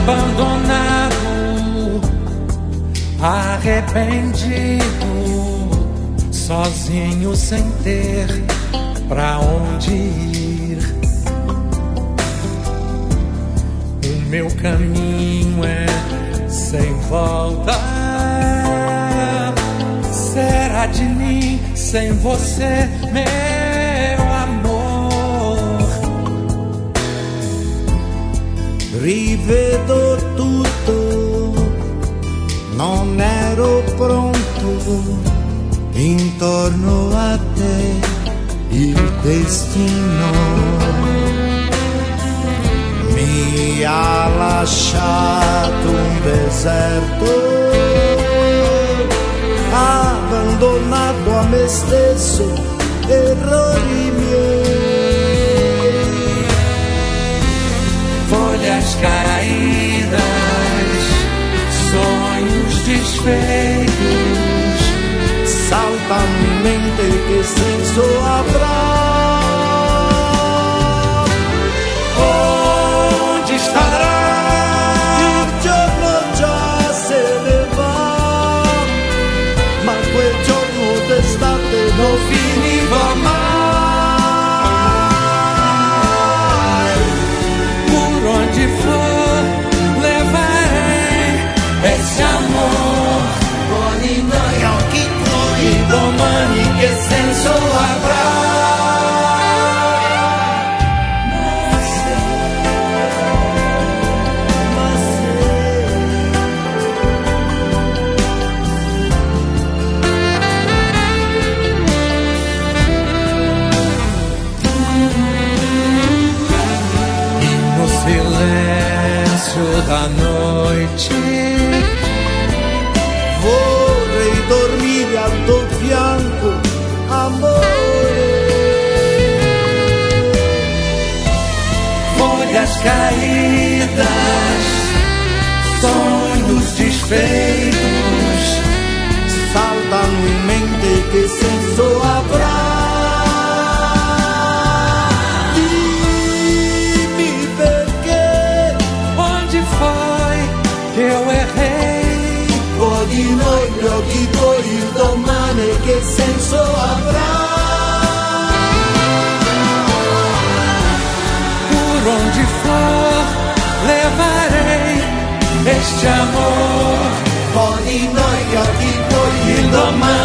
abandonado, arrependido, sozinho sem ter pra onde ir. O meu caminho é sem volta. Será de mim sem você, meu amor? Rivedo tutto, non ero pronto, intorno a te il destino mi ha lasciato un deserto, abbandonato a me stesso, errori miei. Folhas caídas, sonhos desfeitos, saltano in mente, che senso avrà? Onde estará? Il giorno già se ne va, ma quel giorno d'estate non finiva mai. Por onde for, levarei esse amor. Ogni noi occhi tuoi, Domani che senso avrà? Silêncio da noite vorrei dormire al tuo fianco, amore. Folhas caídas, sonhos desfeitos, saltano in mente, che senso avrà? Eu errei. O di noi gli occhi tuoi, il domani che senso avrà? Por onde for, levarei este amor. O di noi gli occhi tuoi, il domani